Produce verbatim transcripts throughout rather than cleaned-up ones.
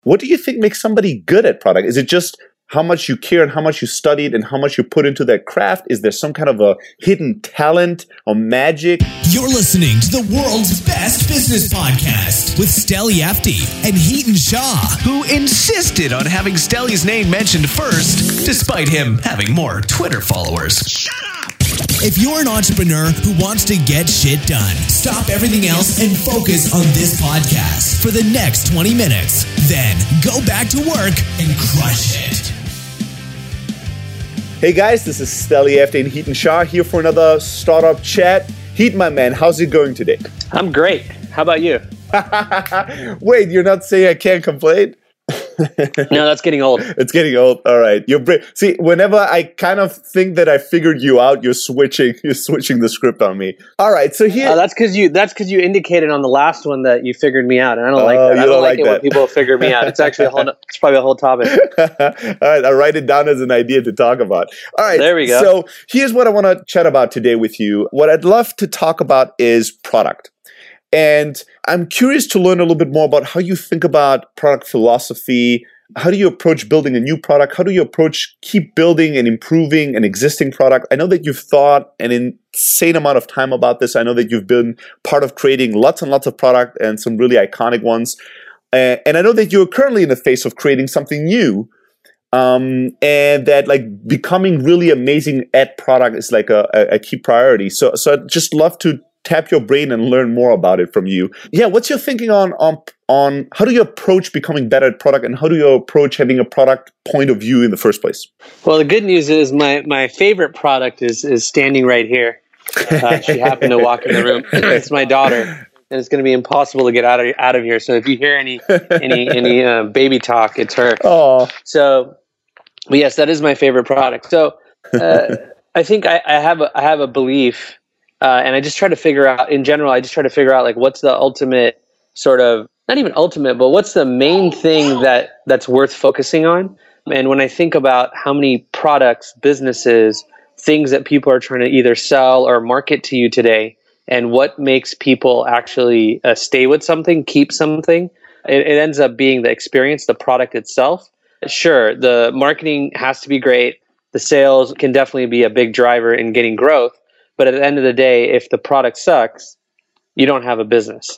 What do you think makes somebody good at product? Is it just how much you care and how much you studied and how much you put into that craft? Is there some kind of a hidden talent or magic? You're listening to the world's best business podcast with Steli Efti and Hiten Shah, who insisted on having Steli's name mentioned first, despite him having more Twitter followers. Shut up! If you're an entrepreneur who wants to get shit done, stop everything else and focus on this podcast for the next twenty minutes. Then go back to work and crush it. Hey guys, this is Steli Efti and Hiten Shah here for another startup chat. Hiten, my man, how's it going today? I'm great. How about you? Wait, you're not saying I can't complain? No, that's getting old. It's getting old. All right. You're bra- See, whenever I kind of think that I figured you out, you're switching. You're switching the script on me. All right. So here, uh, that's because you. That's because you indicated on the last one that you figured me out, and I don't like Oh, that. you I don't, don't like like it that. when people figure me out. It's actually a whole. It's probably a whole topic. All right. I'll write it down as an idea to talk about. All right. There we go. So here's what I want to chat about today with you. What I'd love to talk about is product. And I'm curious to learn a little bit more about how you think about product philosophy. How do you approach building a new product? How do you approach keep building and improving an existing product? I know that you've thought an insane amount of time about this. I know that you've been part of creating lots and lots of product and some really iconic ones. Uh, and I know that you're currently in the phase of creating something new. Um, and that like becoming really amazing at product is like a, a, a key priority. So, so I'd just love to tap your brain and learn more about it from you. Yeah, what's your thinking on on on how do you approach becoming better at product, and how do you approach having a product point of view in the first place? Well, the good news is my, my favorite product is is standing right here. Uh, she happened to walk in the room. It's my daughter, and it's going to be impossible to get out of out of here. So if you hear any any any uh, baby talk, it's her. Oh, so but yes, that is my favorite product. So uh, I think I, I have a I have a belief. Uh, and I just try to figure out, in general, I just try to figure out like what's the ultimate sort of, not even ultimate, but what's the main thing that that's worth focusing on. And when I think about how many products, businesses, things that people are trying to either sell or market to you today, and what makes people actually uh, stay with something, keep something, it, it ends up being the experience, the product itself. Sure, the marketing has to be great. The sales can definitely be a big driver in getting growth. But at the end of the day, if the product sucks, you don't have a business.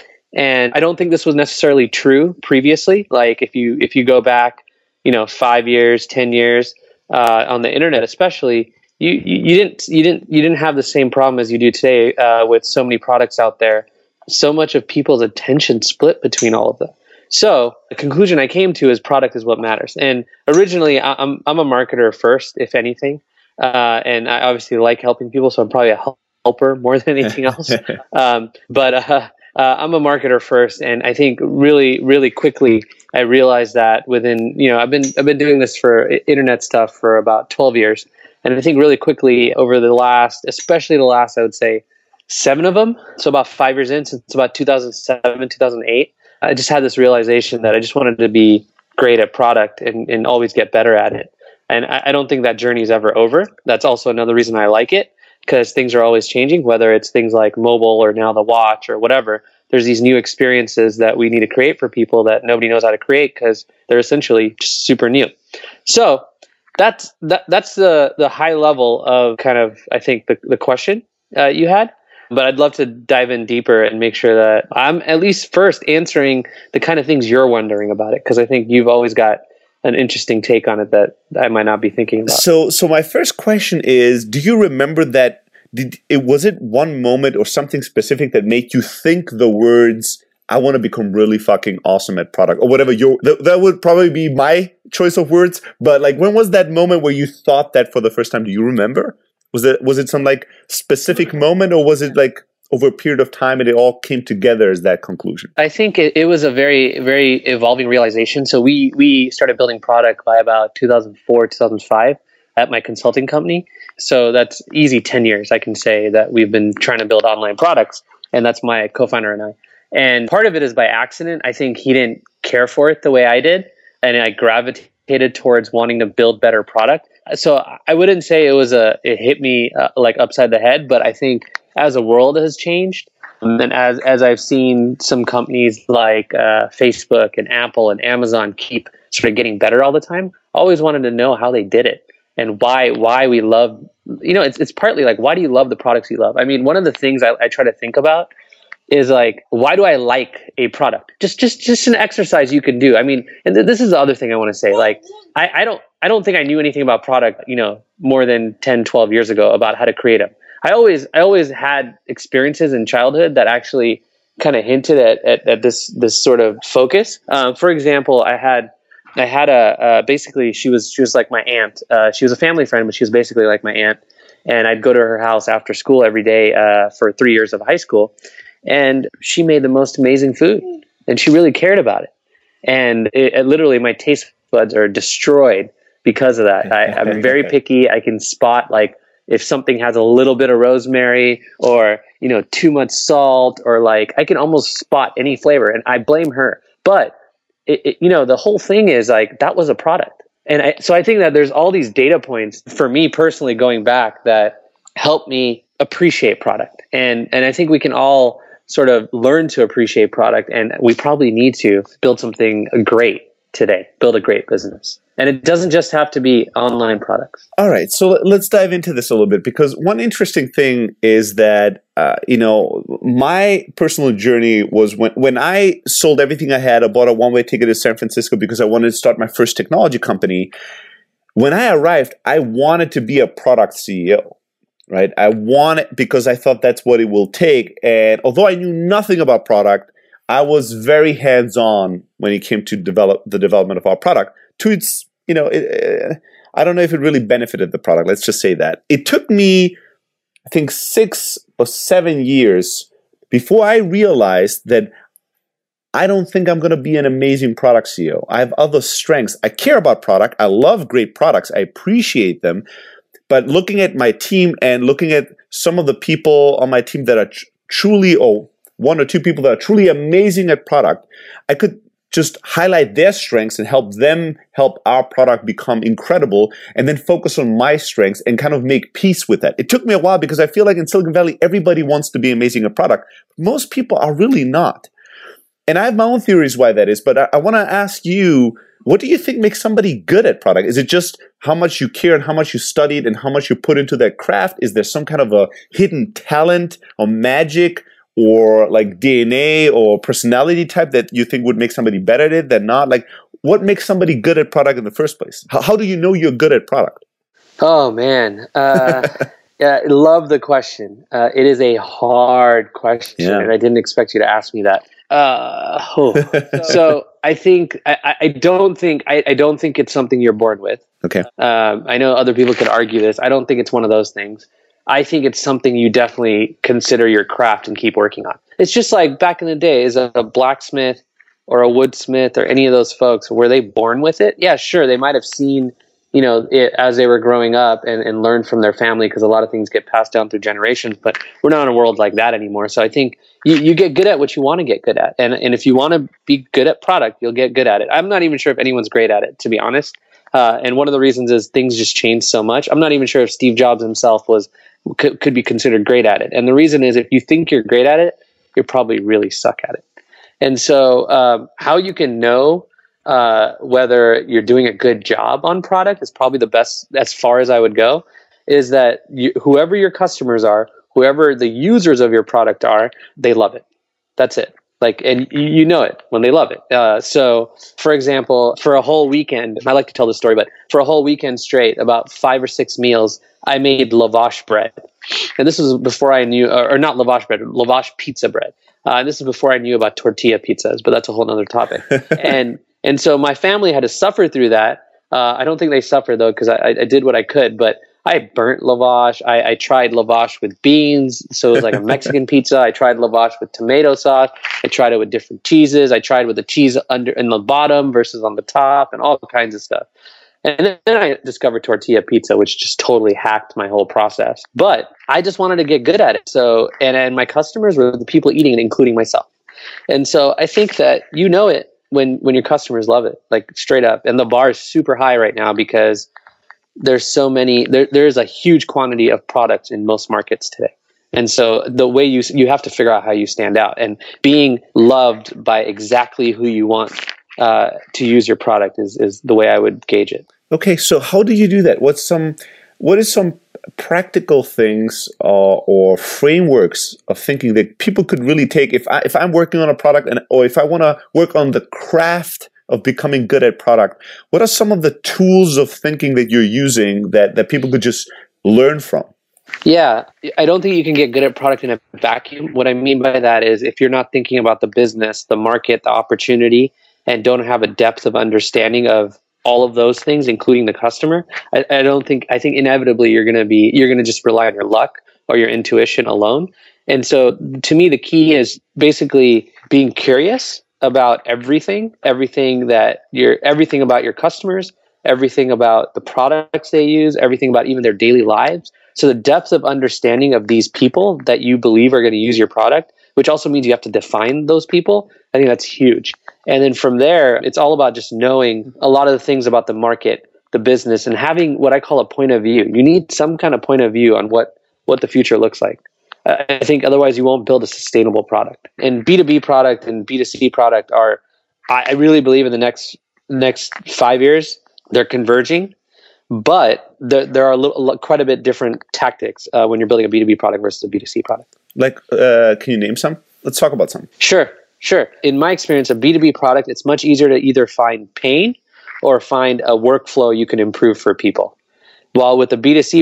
And I don't think this was necessarily true previously. Like if you if you go back, you know, five years, ten years uh, on the internet, especially, you, you you didn't you didn't you didn't have the same problem as you do today uh, with so many products out there. So much of people's attention split between all of them. So the conclusion I came to is product is what matters. And originally, I'm I'm a marketer first, if anything. Uh, and I obviously like helping people, so I'm probably a helper more than anything else. um, but uh, uh, I'm a marketer first, and I think really, really quickly I realized that within, you know, I've been I've been doing this for internet stuff for about twelve years, and I think really quickly over the last, especially the last, I would say seven of them. So about five years in, since about two thousand seven, two thousand eight, I just had this realization that I just wanted to be great at product and, and always get better at it. And I don't think that journey is ever over. That's also another reason I like it, because things are always changing, whether it's things like mobile or now the watch or whatever. There's these new experiences that we need to create for people that nobody knows how to create because they're essentially just super new. So that's that, that's the, the high level of kind of, I think, the, the question uh, you had. But I'd love to dive in deeper and make sure that I'm at least first answering the kind of things you're wondering about it, because I think you've always got an interesting take on it that I might not be thinking about. So, so my first question is: do you remember that? Did it was it one moment or something specific that made you think the words "I want to become really fucking awesome at product" or whatever? Your that, that would probably be my choice of words. But like, when was that moment where you thought that for the first time? Do you remember? Was it was it some like specific moment, or was it like over a period of time and it all came together as that conclusion? I think it, it was a very, very evolving realization. So we we started building product by about two thousand four, two thousand five at my consulting company. So that's easy ten years, I can say, that we've been trying to build online products. And that's my co-founder and I. And part of it is by accident. I think he didn't care for it the way I did. And I gravitated towards wanting to build better product. So I wouldn't say it was a, it hit me uh, like upside the head, but I think as the world has changed, And then as, as I've seen some companies like uh, Facebook and Apple and Amazon keep sort of getting better all the time, I always wanted to know how they did it and why why we love, you know, it's it's partly like, why do you love the products you love? I mean, one of the things I, I try to think about is like, why do I like a product? Just just just an exercise you can do. I mean, and th- this is the other thing I want to say. Like, I, I don't I don't think I knew anything about product, you know, more than ten, twelve years ago about how to create them. I always I always had experiences in childhood that actually kind of hinted at, at, at this this sort of focus. Um, for example, I had I had a uh, basically she was she was like my aunt. Uh, she was a family friend, but she was basically like my aunt. And I'd go to her house after school every day uh, for three years of high school, and she made the most amazing food, and she really cared about it. And it, it literally, my taste buds are destroyed because of that. I, I'm very picky. I can spot like if something has a little bit of rosemary or, you know, too much salt, or like I can almost spot any flavor, and I blame her. But it, it, you know, the whole thing is like, that was a product. And I, so I think that there's all these data points for me personally going back that help me appreciate product. And, and I think we can all sort of learn to appreciate product, and we probably need to build something great today, build a great business. And it doesn't just have to be online products. All right. So let's dive into this a little bit, because one interesting thing is that, uh, you know, my personal journey was when, when I sold everything I had. I bought a one-way ticket to San Francisco because I wanted to start my first technology company. When I arrived, I wanted to be a product C E O, right? I wanted, because I thought that's what it will take. And although I knew nothing about product, I was very hands-on when it came to develop the development of our product. To its, you know, it, uh, I don't know if it really benefited the product. Let's just say that. It took me, I think, six or seven years before I realized that I don't think I'm going to be an amazing product C E O. I have other strengths. I care about product. I love great products. I appreciate them. But looking at my team and looking at some of the people on my team that are tr- truly, or one or two people that are truly amazing at product, I could just highlight their strengths and help them help our product become incredible, and then focus on my strengths and kind of make peace with that. It took me a while, because I feel like in Silicon Valley, everybody wants to be amazing at product. Most people are really not. And I have my own theories why that is, but I, I want to ask you, what do you think makes somebody good at product? Is it just how much you care and how much you studied and how much you put into that craft? Is there some kind of a hidden talent or magic, or like D N A or personality type that you think would make somebody better at it than not? Like, what makes somebody good at product in the first place? How, how do you know you're good at product? Oh, man. Uh, yeah, I love the question. Uh, it is a hard question, yeah. And I didn't expect you to ask me that. Uh, oh. So I think, I, I don't think, I, I don't think it's something you're born with. Okay. Um, I know other people could argue this. I don't think it's one of those things. I think it's something you definitely consider your craft and keep working on. It's just like back in the day, is a, a blacksmith or a woodsmith or any of those folks, were they born with it? Yeah, sure. They might have seen, you know, it as they were growing up and, and learned from their family, because a lot of things get passed down through generations, but we're not in a world like that anymore. So I think you, you get good at what you want to get good at. And, and if you want to be good at product, you'll get good at it. I'm not even sure if anyone's great at it, to be honest. Uh, and one of the reasons is things just change so much. I'm not even sure if Steve Jobs himself was could, could be considered great at it. And the reason is, if you think you're great at it, you're probably really suck at it. And so um, how you can know uh, whether you're doing a good job on product is probably the best, as far as I would go, is that you, whoever your customers are, whoever the users of your product are, they love it. That's it. Like, and you know it when they love it. Uh, so, for example, for a whole weekend, I like to tell this story, but for a whole weekend straight, about five or six meals, I made lavash bread. And this was before I knew, or not lavash bread, lavash pizza bread. Uh, and this is before I knew about tortilla pizzas, but that's a whole other topic. and and so my family had to suffer through that. Uh, I don't think they suffered, though, because I, I did what I could, but I burnt lavash. I, I tried lavash with beans, so it was like a Mexican pizza. I tried lavash with tomato sauce. I tried it with different cheeses. I tried with the cheese under in the bottom versus on the top, and all kinds of stuff. And then, then I discovered tortilla pizza, which just totally hacked my whole process. But I just wanted to get good at it. So, and, and my customers were the people eating it, including myself. And so I think that you know it when when your customers love it, like straight up. And the bar is super high right now because there's so many, there, there's a huge quantity of products in most markets today. And so the way you you have to figure out how you stand out, and being loved by exactly who you want uh, to use your product is is the way I would gauge it. Okay, so how do you do that? What's some what is some practical things uh, or frameworks of thinking that people could really take if I if I'm working on a product and or if I want to work on the craft of becoming good at product? What are some of the tools of thinking that you're using that that people could just learn from? Yeah, I don't think you can get good at product in a vacuum. What I mean by that is if you're not thinking about the business, the market, the opportunity, and don't have a depth of understanding of all of those things, including the customer, I, I don't think, I think inevitably you're going to be, you're going to just rely on your luck or your intuition alone. And so to me, the key is basically being curious about everything, everything that you're, everything about your customers, everything about the products they use, everything about even their daily lives. So the depth of understanding of these people that you believe are going to use your product, which also means you have to define those people, I think that's huge. And then from there, it's all about just knowing a lot of the things about the market, the business, and having what I call a point of view. You need some kind of point of view on what, what the future looks like. Uh, I think otherwise you won't build a sustainable product. And B two B product and B two C product are, I, I really believe in the next next five years, they're converging. But there, there are a little, quite a bit different tactics uh, when you're building a B two B product versus a B two C product. Like, uh, can you name some? Let's talk about some. Sure, sure. In my experience, a B two B product, it's much easier to either find pain or find a workflow you can improve for people. While with a B two C